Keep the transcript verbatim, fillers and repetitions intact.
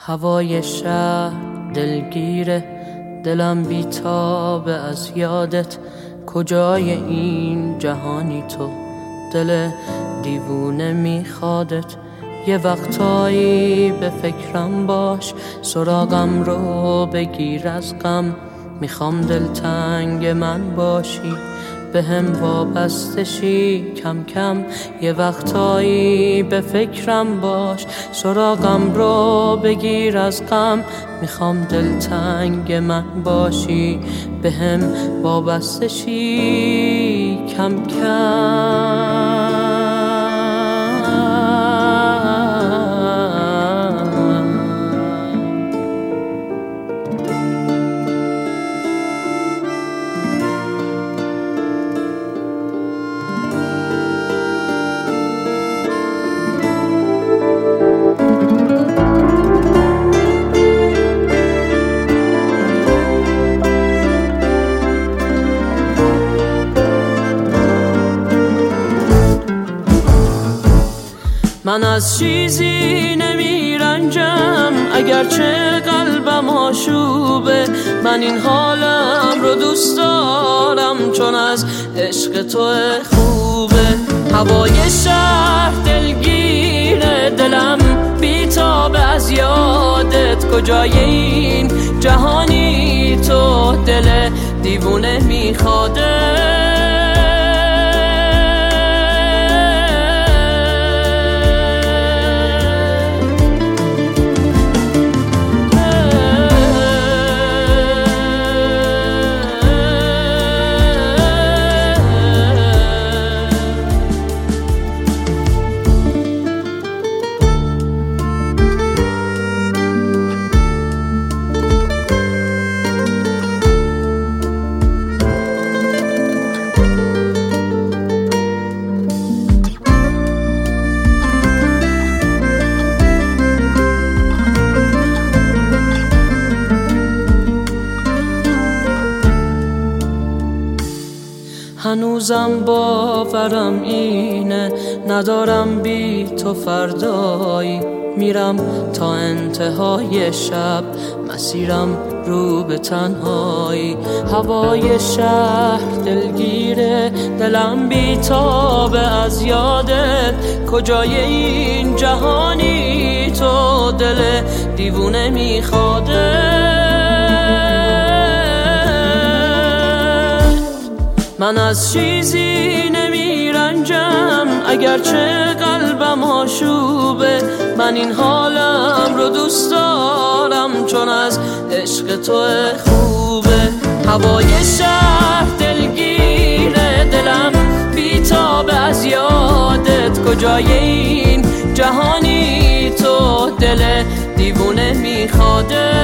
هوای شهر دلگیره، دلم بیتابه از یادت. کجای این جهانی تو، دل دیوونه میخوادت. یه وقتایی به فکرم باش، سراغم رو بگیر از غم. میخوام دلتنگ من باشی، به هم وابسته شی کم کم. یه وقتایی به فکرم باش، سراغم رو بگیر از غم. میخوام دلتنگ من باشی، به هم وابسته شی کم کم. من از چیزی نمی رنجم، اگرچه قلبم آشوبه. من این حالم رو دوست دارم، چون از عشق تو خوبه. هوای شهر دلگیره، دلم بیتابه از یادت. کجای این جهانی تو، دل دیوونه میخواده. هنوزم باورم اینه، ندارم بی تو فردایی. میرم تا انتهای شب، مسیرم رو به تنهایی. هوای شهر دلگیره، دلم بیتابه از یادت. کجای این جهانی تو، دل دیوونه میخواده. من از چیزی نمی رنجم، اگرچه قلبم آشوبه. من این حالم رو دوست دارم، چون از عشق تو خوبه. هوای شهر دلگیره، دلم بیتابه از یادت. کجای این جهانی تو، دل دیوونه میخواده.